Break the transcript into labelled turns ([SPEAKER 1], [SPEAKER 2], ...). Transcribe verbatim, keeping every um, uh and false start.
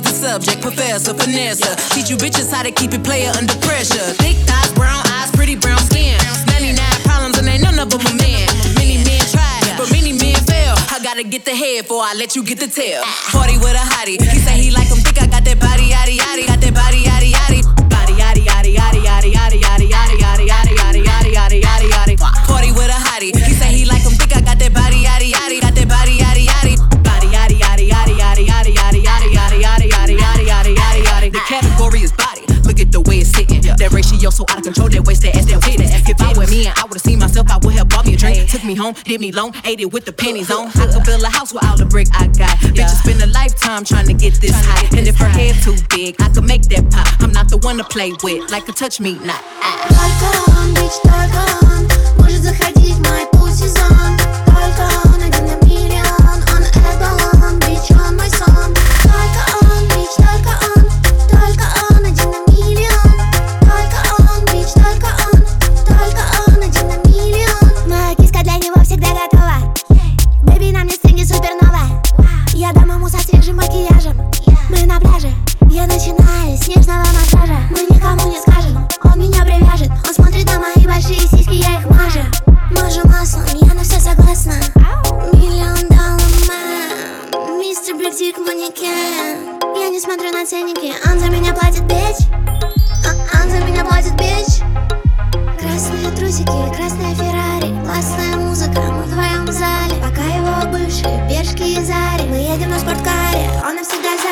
[SPEAKER 1] the subject, professor, finesse. Teach you bitches how to keep it player under pressure. Thick thighs, brown eyes, pretty brown skin. ninety-nine problems and ain't none of them a man. Many men tried, but many men fail. I gotta get the head before I let you get the tail. Party with a hottie, he say he like him thick. I got that body, yaddy, yaddy, got that body, yaddy, yaddy. Body, yaddy, yaddy, yaddy, yaddy, yaddy, yaddy, yaddy, yaddy, yaddy, yaddy, yaddy, yaddy, yaddy, yaddy. Party with a hottie, he say he like him thick. I got that body, yaddy, yaddy, got that body, yaddy, yaddy. Body, yaddy, yaddy, yaddy, yaddy, yaddy, yaddy, yaddy, yaddy, yaddy, yaddy, yaddy, yaddy, yaddy, yaddy. The category is body. Look at the way it's sitting. That ratio so out of control, that waist, that ass, that fitness. If I were me and I would've seen myself, I would have bought me a drink. Took me home, did me long, ate it with the pennies on. I could build a house with all the brick I got. Bitches spend a lifetime trying to get this high. And if her head too big, I could make that pop. I'm not the one to play with, like a touch me, not I.
[SPEAKER 2] Только он, bitch, только он может заходить в мой путь-сезон. Только он один на миллион. Он эталон, bitch, он мой сон. Только он, bitch, только он. Только он один на миллион. Только он, bitch, только он. Только он один на миллион. Моя киска для него всегда готова. Бэби, на мне стринги супернова. Я дам ему со свежим макияжем. Мы на пляже, я начинаю с нежного массажа. Мы никому не скажем, он меня привяжет. Он смотрит на мои большие сиськи, я их мажу. Мажу маслом, я на все согласна. Миллион долларов мэн, мистер Биг Дик манекен. Я не смотрю на ценники, он за меня платит, бич. Он за меня платит, бич. Красные трусики, красная Феррари. Классная музыка, мы вдвоем в зале. Пока его бывшие пешки и зари. Мы едем на спорткаре, он навсегда